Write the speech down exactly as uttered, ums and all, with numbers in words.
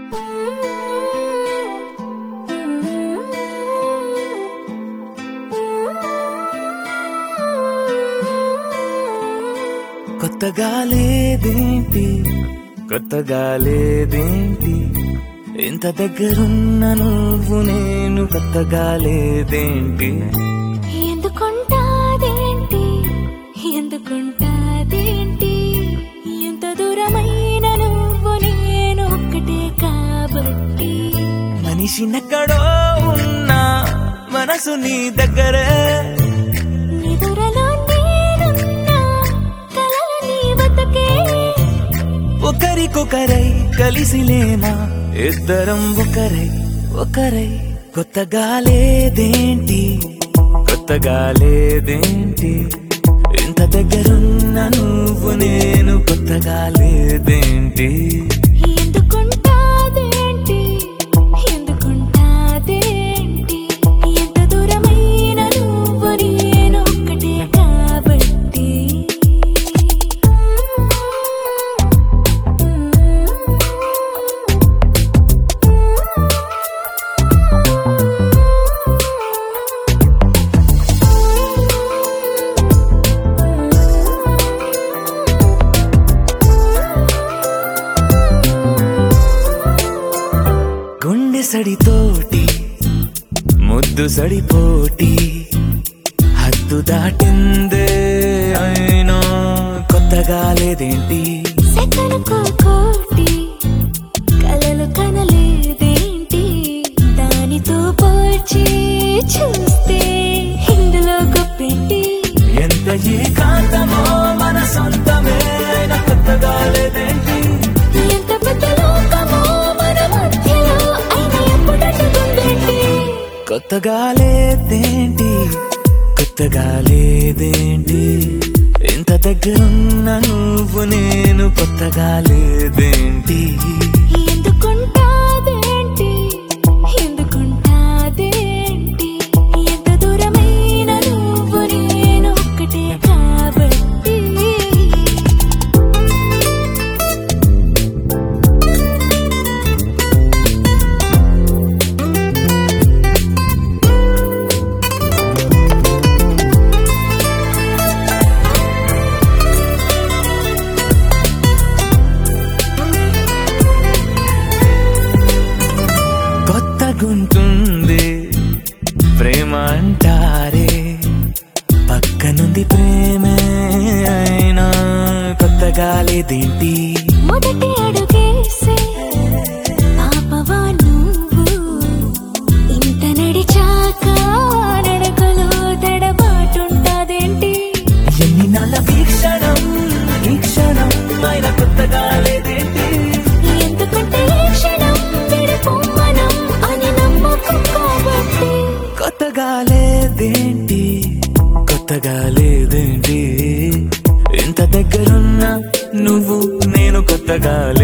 కొత్తగా లేదేంటి కొత్తగా లేదేంటి ఇంత దగ్గరున్న నువ్వు నేను కొత్తగా లేదేంటి ఎందుకుంటాదేంటి ఎందుకుంటాదేంటి ఎంత దూరమైన నువ్వు నేను ఒక్కటే కాబట్టి మనిషినెక్కడో ఉన్నా మనసు నీ దగ్గరే నిదురలో నేనున్నా కలల నీ బతుకే ఒకరికొకరై కలిసిలేనా ఇద్దరం ఒకరై ఒకరై కొత్తగా లేదేంటి కొత్తగా లేదేంటి ఇంత దగ్గరున్న నువ్వు నేను కొత్తగా లేదేంటి ఎందుకుంటాదేంటి ఎందుకుంటాదేంటి ఎంత దూరమైన నువ్వు నేను ఒక్కటే కాబట్టి గుండె సడితోటి ముద్దు సడిపోటి హద్దు దాటిందే అయినా కొత్తగా లేదేంటి సెకనుకో కోటి కలలు కనలేదేంటి దానితో పోల్చి చూస్తే ఇందులో గొప్పేంటి ఎంత ఏకాంతమో మన సొంతమే అయినా కొత్తగా లేదేంటి ఎంత పెద్ద లోకమో మన మధ్యలో అయినా ఎప్పుడట్టుకుందేంటి కొత్తగా లేదేంటి కొత్తగా లేదేంటి ఇంత దగ్గరున్న నువ్వు నేను కొత్తగా లేదేంటి ఎందుకుంటాదేంటి ఎందుకుంటాదేంటి ఎంత దూరమైన నువ్వు నేను ఒక్కటే కాబట్టి కొత్తగుంటుంది ప్రేమ అంటారే పక్కనుంది ప్రేమే అయినా కొత్తగా లేదేంటి మొదటి అడుగేసే పాపవా నువ్వు ఇంత నడిచాక నడకలో తడబాటుంటాదేంటి ఎన్ని నాళ్ళ వీక్షణం ఈ క్షణం అయినా కొత్తగా లేదేంటి ఎందుకంటే ఈ క్షణం విడిపోమనం అని నమ్మకం కాబట్టి కొత్తగా లేదేంటి కొత్తగా లేదేంటి ఇంత దగ్గరున్న నువ్వు నేను కొత్తగా